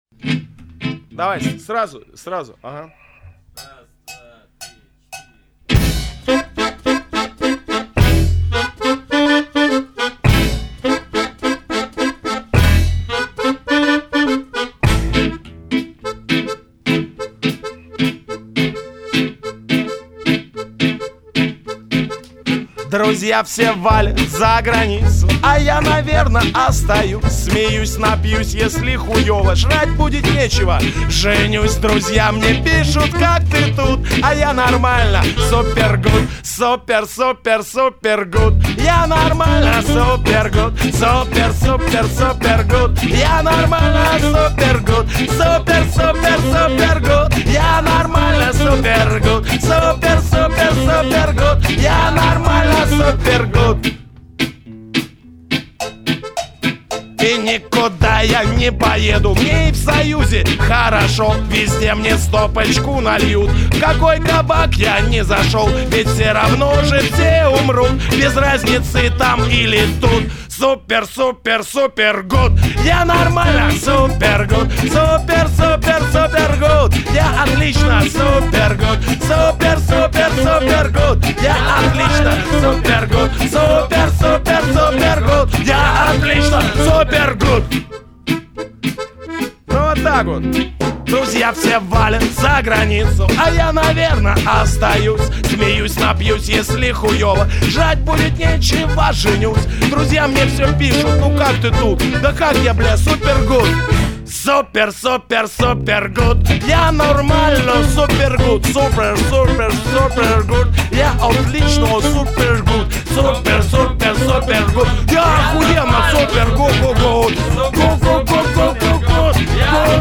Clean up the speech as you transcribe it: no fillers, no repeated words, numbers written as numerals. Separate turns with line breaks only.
Давай, сразу, ага. Друзья все валят за границу, а я, наверное, остаюсь. Смеюсь, напьюсь, если хуёво, жрать будет нечего. Женюсь, друзья мне пишут, как ты тут, а я нормально, супер гуд, супер гуд. Я нормально, супер гуд, супер гуд. Я нормально, супер гуд, супер гуд. Я нормально, супер гуд, супер гуд. Я нормально, супер гуд. И никуда я не поеду, мне и в Союзе хорошо. Везде мне стопочку нальют. В какой кабак я не зашел, ведь все равно же все умрут. Без разницы там или тут. Супер гуд. Я нормально, супер гуд. Супер гуд. Я отлично, супер гуд. Супер гуд. Я отлично, супер гуд. Супер гуд. Я отлично, супер гуд. Ну вот так вот. Друзья все валят за границу, а я, наверное, остаюсь. Смеюсь, напьюсь, если хуёво, жрать будет нечего, женюсь. Друзья мне все пишут, ну как ты тут? Да как я, бля, супер гуд. Супер гуд. Я нормально, супер гуд. Супер гуд. Я отлично, супер гуд. Супер гуд. Я охуенно, супер гуд. Гуд.